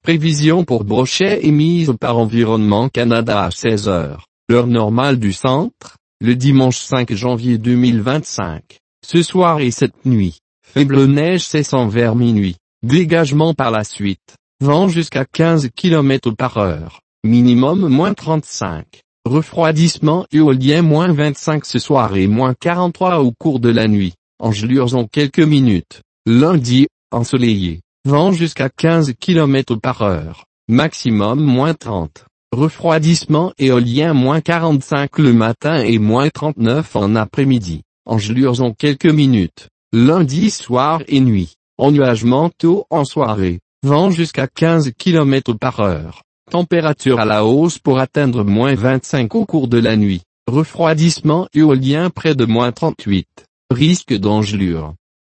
Prévision pour Brochet émise par Environnement Canada à 16 heures, l'heure normale du centre, le dimanche 5 janvier 2025. Ce soir et cette nuit, faible neige cessant vers minuit, dégagement par la suite, vent jusqu'à 15 km par heure, minimum moins 35, refroidissement éolien moins 25 ce soir et moins 43 au cours de la nuit, engelures en quelques minutes, lundi, ensoleillé. Vent jusqu'à 15 km par heure, maximum moins 30. Refroidissement éolien moins 45 le matin et moins 39 en après-midi. Engelures en quelques minutes. Lundi soir et nuit. Ennuagement tôt en soirée. Vent jusqu'à 15 km par heure. Température à la hausse pour atteindre moins 25 au cours de la nuit. Refroidissement éolien près de moins 38. Risque d'engelure.